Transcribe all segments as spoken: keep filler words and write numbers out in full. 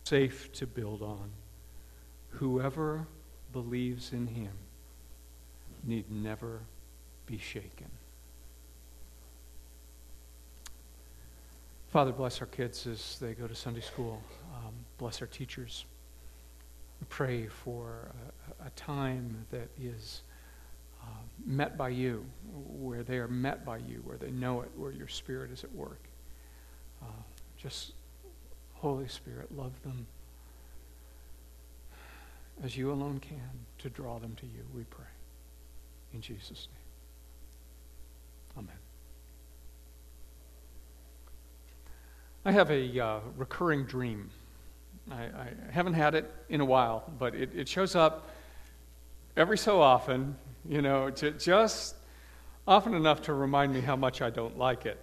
safe to build on. Whoever believes in him need never be shaken. Father, bless our kids as they go to Sunday school. Um, bless our teachers. We pray for a, a time that is uh, met by you, where they are met by you, where they know it, where your Spirit is at work. Uh, just, Holy Spirit, love them as you alone can to draw them to you, we pray. In Jesus' name. Amen. I have a uh, recurring dream. I, I haven't had it in a while, but it, it shows up every so often, you know, to just often enough to remind me how much I don't like it.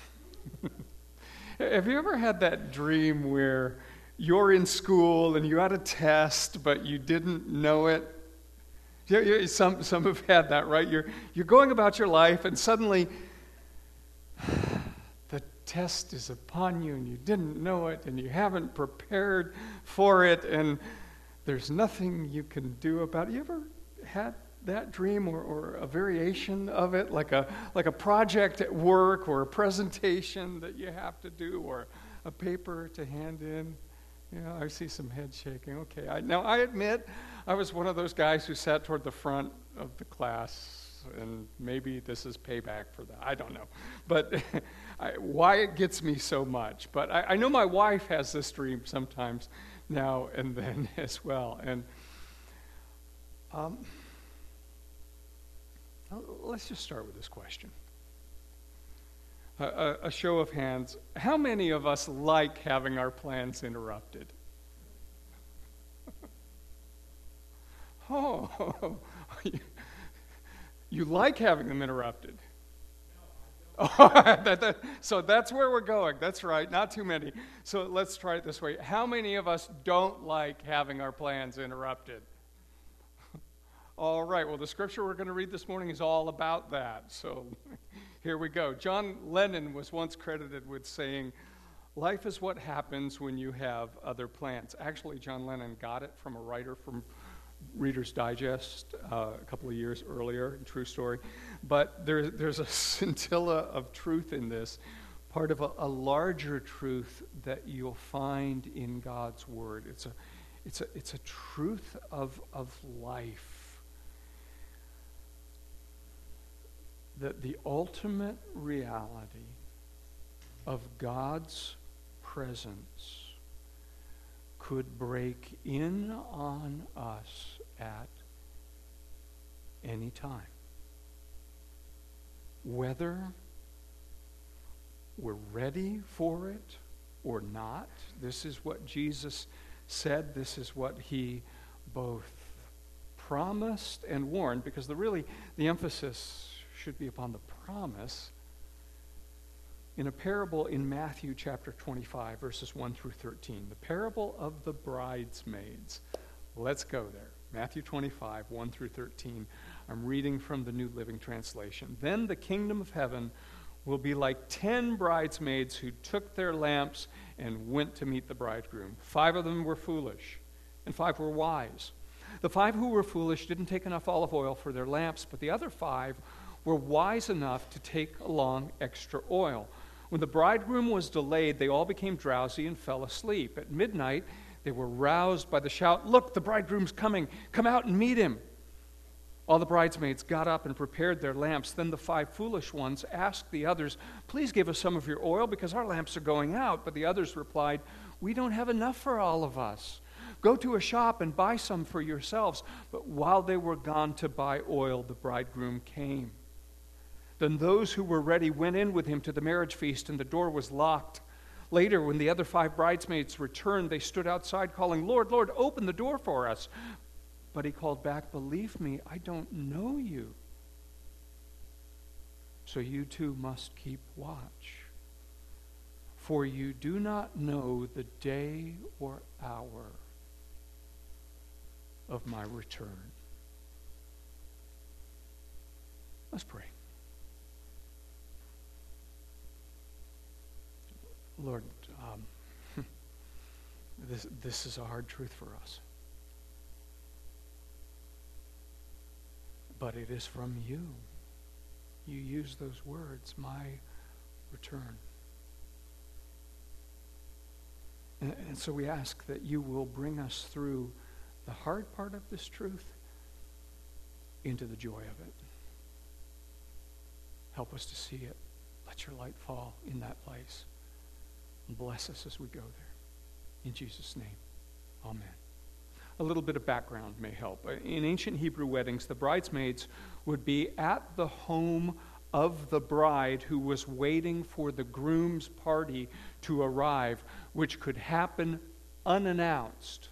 Have you ever had that dream where you're in school and you had a test, but you didn't know it? You, you, some, some have had that, right? You're, you're going about your life and suddenly the test is upon you and you didn't know it and you haven't prepared for it and there's nothing you can do about it. You ever had that dream or, or a variation of it, like a like a project at work or a presentation that you have to do or a paper to hand in? Yeah, I see some head shaking. Okay, I, now I admit I was one of those guys who sat toward the front of the class, and maybe this is payback for that. I don't know, but I, why it gets me so much. But I, I know my wife has this dream sometimes now and then as well, and um. Let's just start with this question. A, a, a show of hands. How many of us like having our plans interrupted? Oh, you, you like having them interrupted? Oh, that, that, so that's where we're going. That's right, not too many. So let's try it this way. How many of us don't like having our plans interrupted? All right, well, the scripture we're going to read this morning is all about that. So here we go. John Lennon was once credited with saying, life is what happens when you have other plans. Actually, John Lennon got it from a writer from Reader's Digest uh, a couple of years earlier, true story. But there, there's a scintilla of truth in this, part of a, a larger truth that you'll find in God's Word. It's a, it's a, it's a truth of, of life. That the ultimate reality of God's presence could break in on us at any time. Whether we're ready for it or not, this is what Jesus said. This is what he both promised and warned, because the really the emphasis should be upon the promise in a parable in Matthew chapter twenty-five, verses one through thirteen. The parable of the bridesmaids. Let's go there. Matthew twenty-five, one through thirteen. I'm reading from the New Living Translation. Then the kingdom of heaven will be like ten bridesmaids who took their lamps and went to meet the bridegroom. Five of them were foolish, and five were wise. The five who were foolish didn't take enough olive oil for their lamps, but the other five were wise enough to take along extra oil. When the bridegroom was delayed, they all became drowsy and fell asleep. At midnight, they were roused by the shout, "Look, the bridegroom's coming. Come out and meet him." All the bridesmaids got up and prepared their lamps. Then the five foolish ones asked the others, "Please give us some of your oil because our lamps are going out." But the others replied, "We don't have enough for all of us. Go to a shop and buy some for yourselves." But while they were gone to buy oil, the bridegroom came. Then those who were ready went in with him to the marriage feast, and the door was locked. Later, when the other five bridesmaids returned, they stood outside calling, "Lord, Lord, open the door for us." But he called back, "Believe me, I don't know you. So you too must keep watch. For you do not know the day or hour of my return." Let's pray. Lord, um, This, this is a hard truth for us. But it is from you. You use those words, my return. And, and so we ask that you will bring us through the hard part of this truth into the joy of it. Help us to see it. Let your light fall in that place. And bless us as we go there. In Jesus' name, amen. A little bit of background may help. In ancient Hebrew weddings, the bridesmaids would be at the home of the bride who was waiting for the groom's party to arrive, which could happen unannounced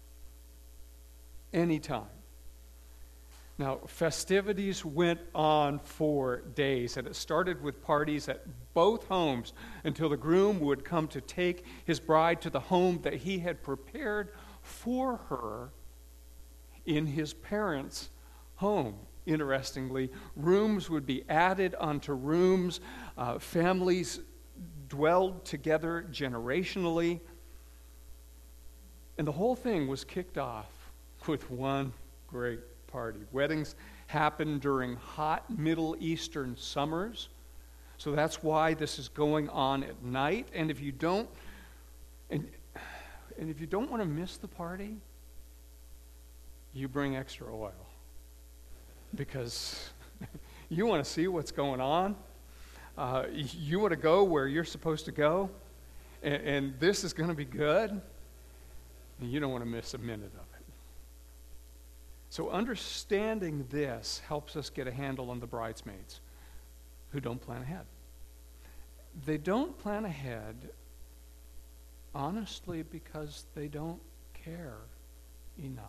anytime. Now, festivities went on for days, and it started with parties at both homes until the groom would come to take his bride to the home that he had prepared for her in his parents' home. Interestingly, rooms would be added onto rooms. Uh, families dwelled together generationally. And the whole thing was kicked off with one great party. Weddings happen during hot Middle Eastern summers. So that's why this is going on at night. And if you don't and, and if you don't want to miss the party, you bring extra oil. Because you want to see what's going on. Uh, you want to go where you're supposed to go. And, and this is going to be good. And you don't want to miss a minute of it. So understanding this helps us get a handle on the bridesmaids who don't plan ahead. They don't plan ahead, honestly, because they don't care enough.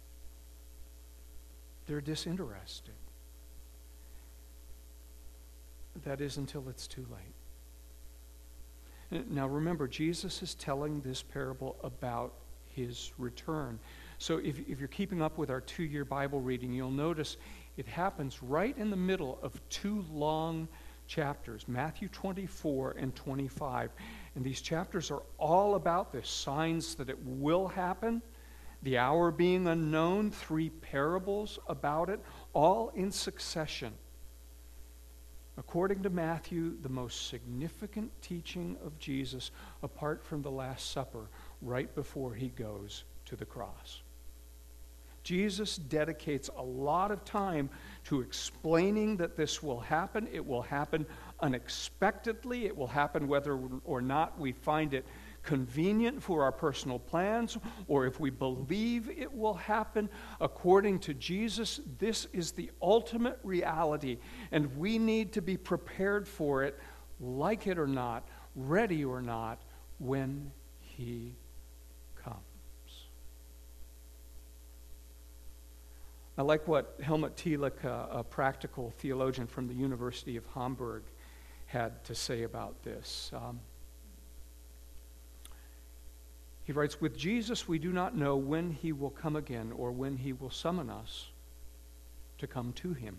They're disinterested. That is until it's too late. Now remember, Jesus is telling this parable about his return. So if, if you're keeping up with our two-year Bible reading, you'll notice it happens right in the middle of two long chapters, Matthew twenty-four and twenty-five. And these chapters are all about this, signs that it will happen, the hour being unknown, three parables about it, all in succession. According to Matthew, the most significant teaching of Jesus, apart from the Last Supper, right before he goes to the cross. Jesus dedicates a lot of time to explaining that this will happen. It will happen unexpectedly. It will happen whether or not we find it convenient for our personal plans, or if we believe it will happen. According to Jesus, this is the ultimate reality, and we need to be prepared for it, like it or not, ready or not, when he comes. I like what Helmut Thielicke, a practical theologian from the University of Hamburg, had to say about this. Um, he writes, "With Jesus, we do not know when he will come again or when he will summon us to come to him.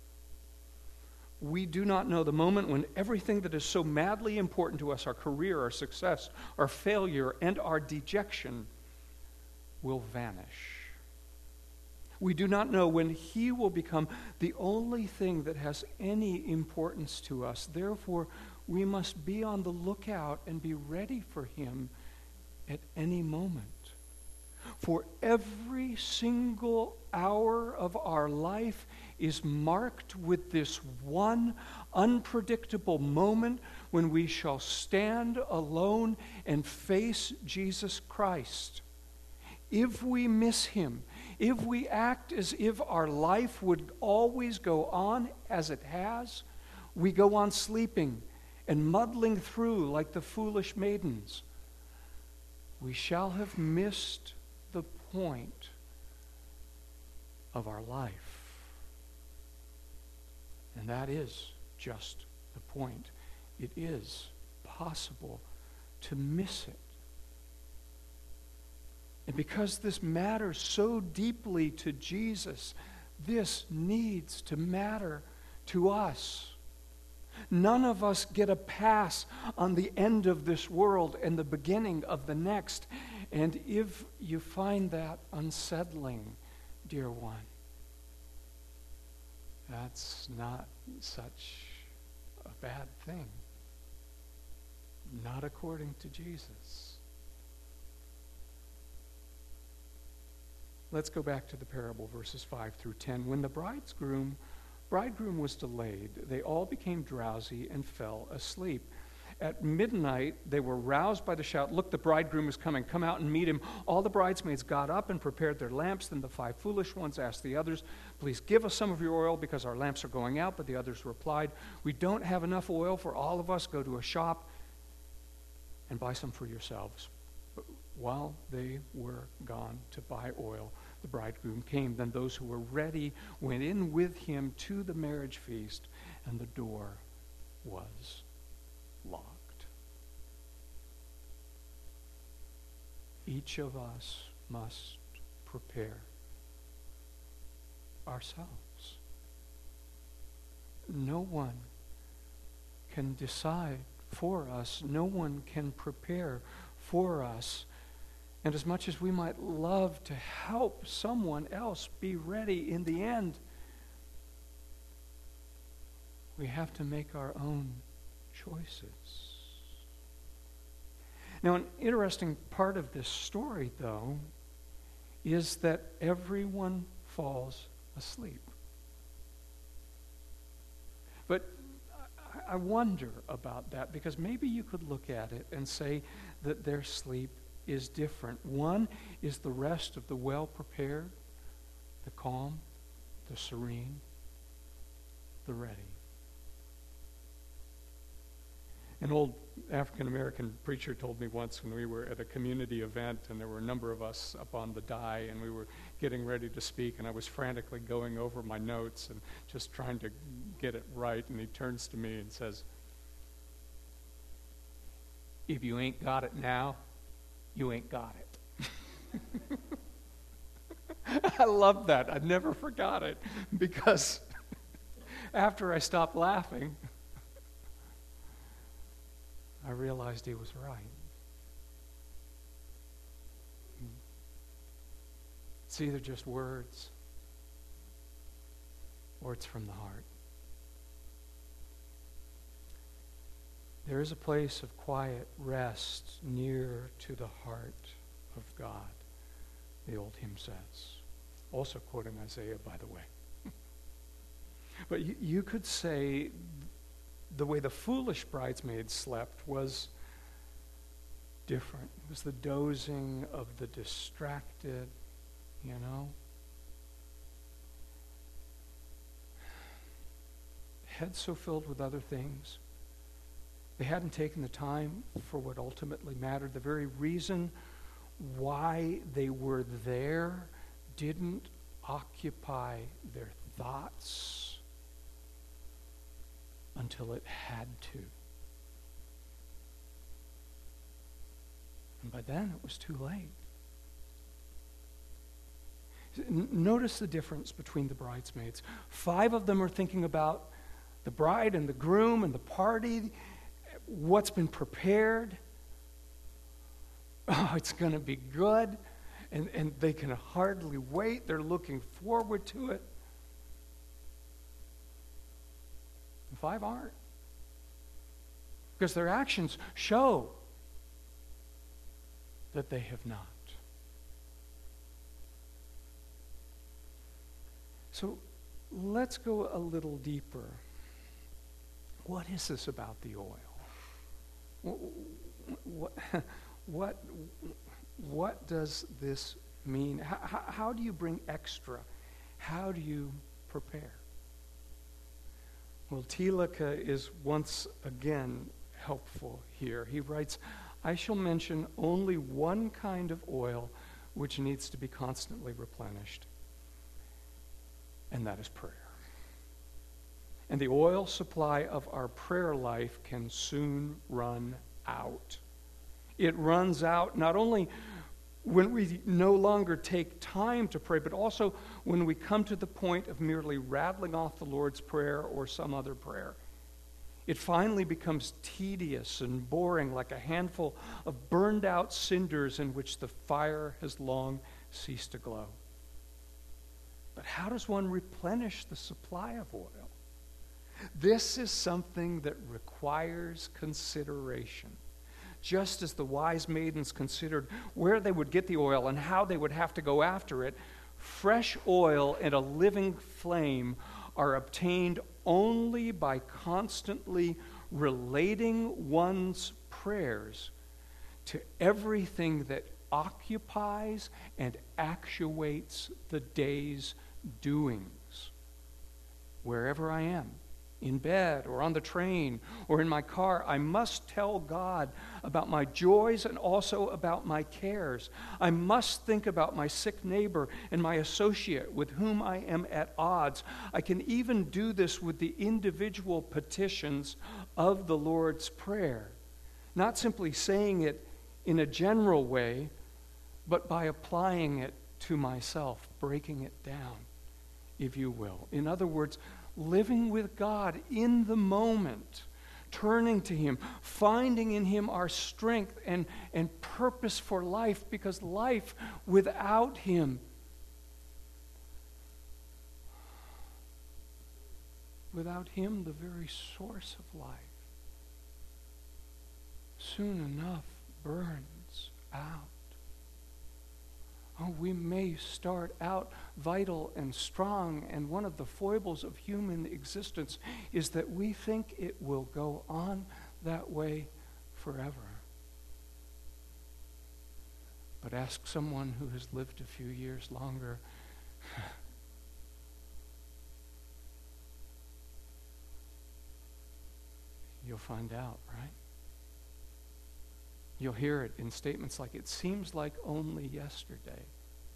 We do not know the moment when everything that is so madly important to us, our career, our success, our failure, and our dejection, will vanish. We do not know when he will become the only thing that has any importance to us. Therefore, we must be on the lookout and be ready for him at any moment. For every single hour of our life is marked with this one unpredictable moment when we shall stand alone and face Jesus Christ. If we miss him, if we act as if our life would always go on as it has, we go on sleeping and muddling through like the foolish maidens, we shall have missed the point of our life. And that is just the point. It is possible to miss it. And because this matters so deeply to Jesus, this needs to matter to us. None of us get a pass on the end of this world and the beginning of the next. And if you find that unsettling, dear one, that's not such a bad thing. Not according to Jesus. Let's go back to the parable, verses five through ten. When the bridegroom, bridegroom was delayed, they all became drowsy and fell asleep. At midnight, they were roused by the shout, "Look, the bridegroom is coming. Come out and meet him." All the bridesmaids got up and prepared their lamps. Then the five foolish ones asked the others, "Please give us some of your oil because our lamps are going out." But the others replied, "We don't have enough oil for all of us. Go to a shop and buy some for yourselves." But while they were gone to buy oil, the bridegroom came. Then those who were ready went in with him to the marriage feast, and the door was locked. Each of us must prepare ourselves. No one can decide for us. No one can prepare for us. And as much as we might love to help someone else be ready, in the end, we have to make our own choices. Now, an interesting part of this story, though, is that everyone falls asleep. But I wonder about that, because maybe you could look at it and say that their sleep is different. One is the rest of the well-prepared, the calm, the serene, the ready. An old African-American preacher told me once when we were at a community event and there were a number of us up on the die and we were getting ready to speak, and I was frantically going over my notes and just trying to get it right, and he turns to me and says, "If you ain't got it now, you ain't got it." I love that. I never forgot it, because after I stopped laughing, I realized he was right. It's either just words or it's from the heart. There is a place of quiet rest near to the heart of God, the old hymn says. Also quoting Isaiah, by the way. But you, you could say the way the foolish bridesmaids slept was different. It was the dozing of the distracted, you know. Heads so filled with other things. They hadn't taken the time for what ultimately mattered. The very reason why they were there didn't occupy their thoughts until it had to. And by then it was too late. N- notice the difference between the bridesmaids. Five of them are thinking about the bride and the groom and the party, what's been prepared. Oh, it's going to be good. And, and they can hardly wait. They're looking forward to it. And five aren't. Because their actions show that they have not. So let's go a little deeper. What is this about the oil? What, what, what does this mean? How, how do you bring extra? How do you prepare? Well, Thielicke is once again helpful here. He writes, "I shall mention only one kind of oil which needs to be constantly replenished, and that is prayer. And the oil supply of our prayer life can soon run out. It runs out not only when we no longer take time to pray, but also when we come to the point of merely rattling off the Lord's Prayer or some other prayer. It finally becomes tedious and boring, like a handful of burned out cinders in which the fire has long ceased to glow. But how does one replenish the supply of oil? This is something that requires consideration. Just as the wise maidens considered where they would get the oil and how they would have to go after it, fresh oil and a living flame are obtained only by constantly relating one's prayers to everything that occupies and actuates the day's doings. Wherever I am, in bed or on the train or in my car, I must tell God about my joys and also about my cares. I must think about my sick neighbor and my associate with whom I am at odds. I can even do this with the individual petitions of the Lord's Prayer, not simply saying it in a general way, but by applying it to myself, breaking it down, if you will. In other words, living with God in the moment, turning to Him, finding in Him our strength and, and purpose for life, because life without Him, without Him, the very source of life, soon enough burns out. Oh, we may start out vital and strong, and one of the foibles of human existence is that we think it will go on that way forever. But ask someone who has lived a few years longer. You'll find out, right? You'll hear it in statements like, it seems like only yesterday.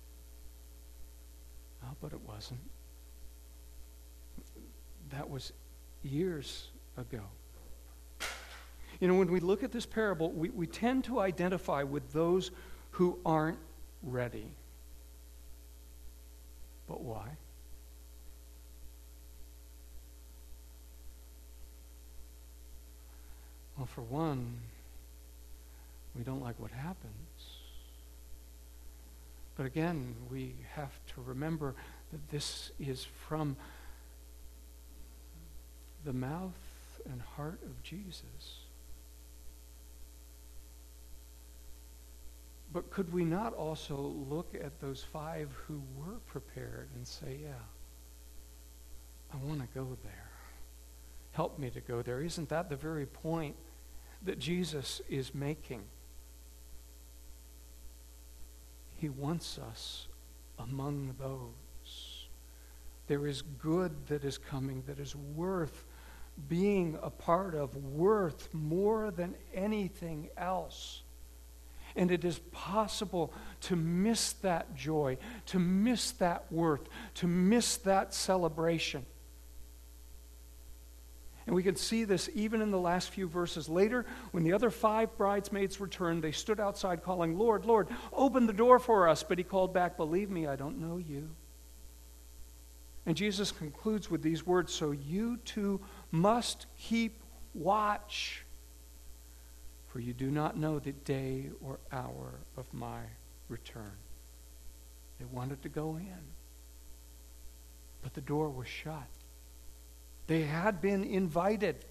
Oh, but it wasn't. That was years ago. You know, when we look at this parable, we, we tend to identify with those who aren't ready. But why? Well, for one, we don't like what happens. But again, we have to remember that this is from the mouth and heart of Jesus. But could we not also look at those five who were prepared and say, yeah, I want to go there. Help me to go there. Isn't that the very point that Jesus is making? He wants us among those. There is good that is coming that is worth being a part of, worth more than anything else. And it is possible to miss that joy, to miss that worth, to miss that celebration. And we can see this even in the last few verses. Later, when the other five bridesmaids returned, they stood outside calling, Lord, Lord, open the door for us. But he called back, believe me, I don't know you. And Jesus concludes with these words, so you too must keep watch, for you do not know the day or hour of my return. They wanted to go in, but the door was shut. They had been invited,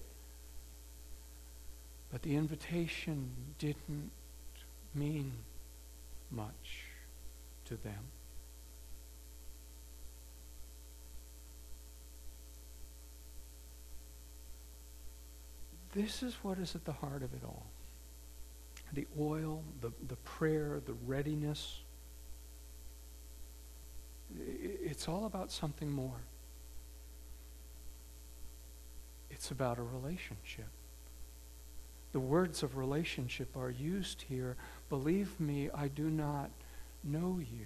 but the invitation didn't mean much to them. This is what is at the heart of it all. The oil, the, the prayer, the readiness. It's all about something more. It's about a relationship. The words of relationship are used here. Believe me, I do not know you.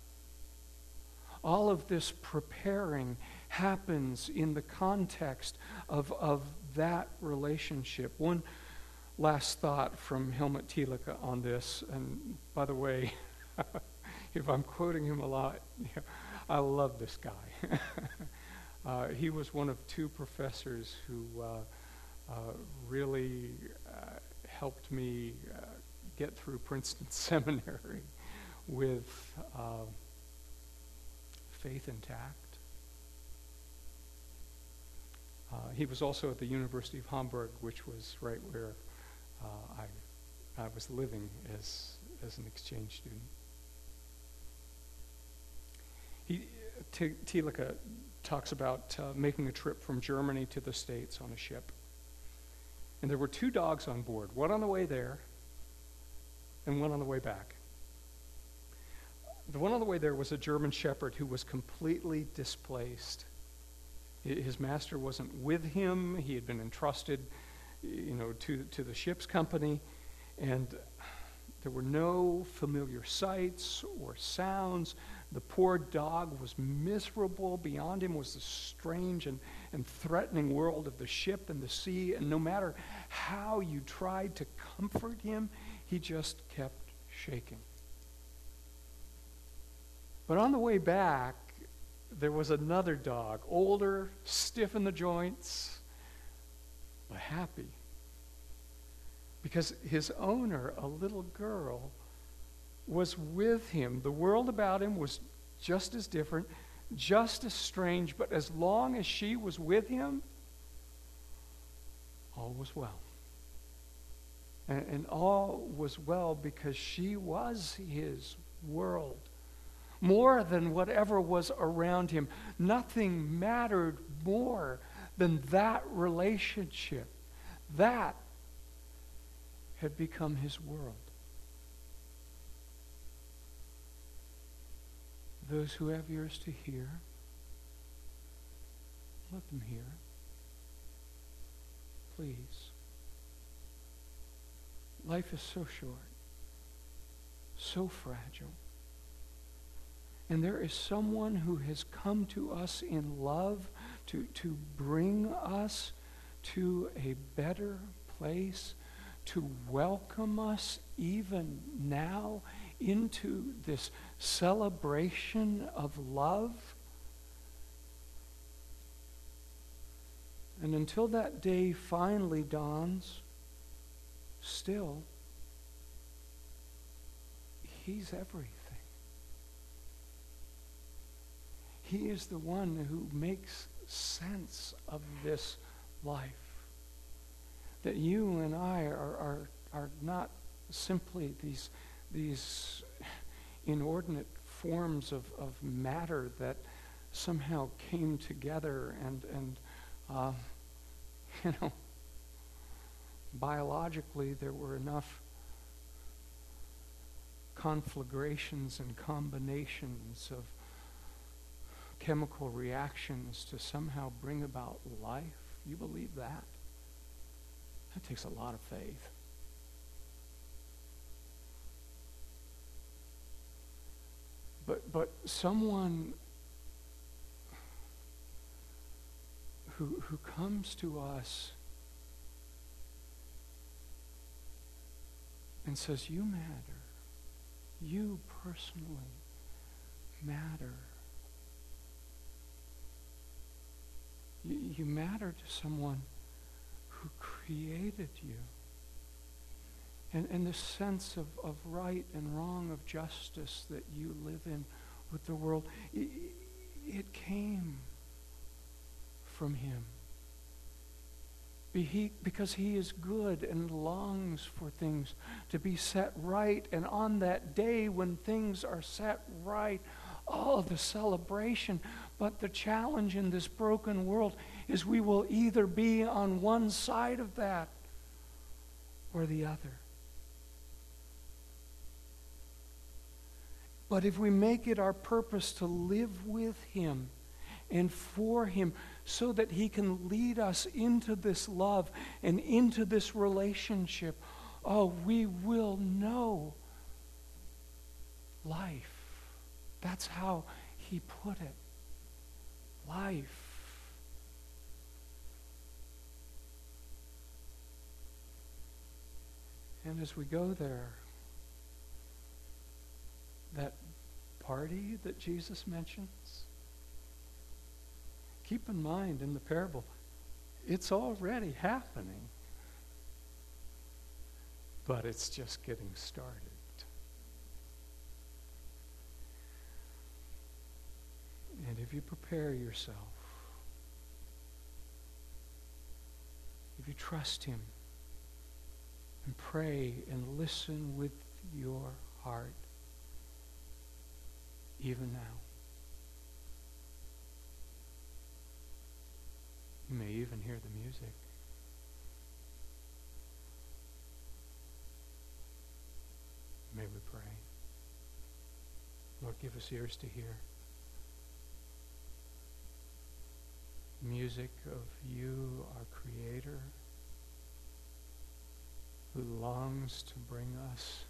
All of this preparing happens in the context of, of that relationship. One last thought from Helmut Thielicke on this, and by the way, if I'm quoting him a lot, you know, I love this guy. uh, he was one of two professors who uh, uh, really uh, helped me uh, get through Princeton Seminary with uh, faith intact. Uh, he was also at the University of Hamburg, which was right where uh, I, I was living as, as an exchange student. He, T- Thielicke talks about uh, making a trip from Germany to the States on a ship. And there were two dogs on board, one on the way there and one on the way back. The one on the way there was a German shepherd who was completely displaced. His master wasn't with him. He had been entrusted, you know, to, to the ship's company, and there were no familiar sights or sounds. The poor dog was miserable. Beyond him was the strange and, and threatening world of the ship and the sea, and no matter how you tried to comfort him, he just kept shaking. But on the way back, there was another dog, older, stiff in the joints, but happy. Because his owner, a little girl, was with him. The world about him was just as different, just as strange, but as long as she was with him, all was well. And, and all was well because she was his world. More than whatever was around him. Nothing mattered more than that relationship. That had become his world. Those who have ears to hear, let them hear. Please. Life is so short, so fragile. And there is someone who has come to us in love to, to bring us to a better place, to welcome us even now into this celebration of love. And until that day finally dawns, still, he's everything. He is the one who makes sense of this life. That you and I are, are, are not simply these, these inordinate forms of, of matter that somehow came together and, and uh, you know, biologically there were enough conflagrations and combinations of chemical reactions to somehow bring about life. You believe that? That takes a lot of faith. But but someone who who comes to us and says, you matter. You personally matter. You, you matter to someone who created you. And, and the sense of, of right and wrong, of justice that you live in with the world, it, it came from him. Be he, because he is good and longs for things to be set right. And on that day when things are set right, oh, the celebration. But the challenge in this broken world is we will either be on one side of that or the other. But if we make it our purpose to live with him and for him so that he can lead us into this love and into this relationship, oh, we will know life. That's how he put it. Life. And as we go there, that party that Jesus mentions, keep in mind in the parable, It's already happening. But it's just getting started. And if you prepare yourself, if you trust him and pray and listen with your heart, even now, you may even hear the music. May we pray. Lord, give us ears to hear. Music of you, our Creator, who longs to bring us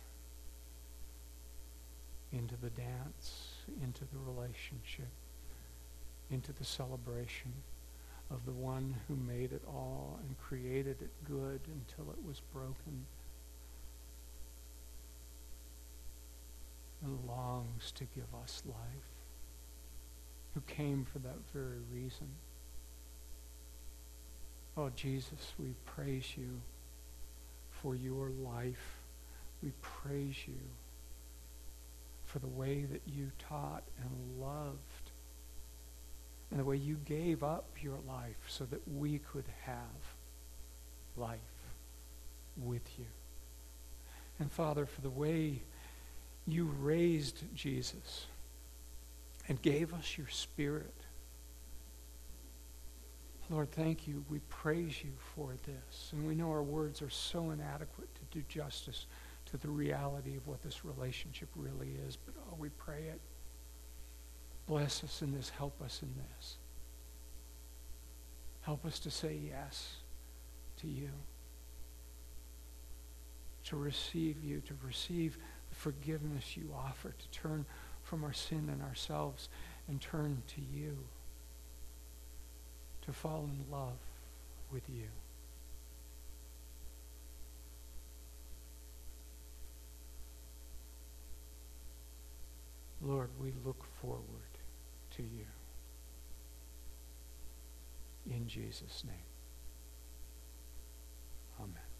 into the dance, into the relationship, into the celebration of the one who made it all and created it good until it was broken, and longs to give us life, who came for that very reason. Oh, Jesus, we praise you for your life. We praise you for the way that you taught and loved, and the way you gave up your life so that we could have life with you. And Father, for the way you raised Jesus and gave us your Spirit. Lord, thank you. We praise you for this. And we know our words are so inadequate to do justice to the reality of what this relationship really is. But oh, we pray it. Bless us in this. Help us in this. Help us to say yes to you. To receive you, to receive the forgiveness you offer, to turn from our sin and ourselves and turn to you. To fall in love with you. Lord, we look forward to you. In Jesus' name. Amen.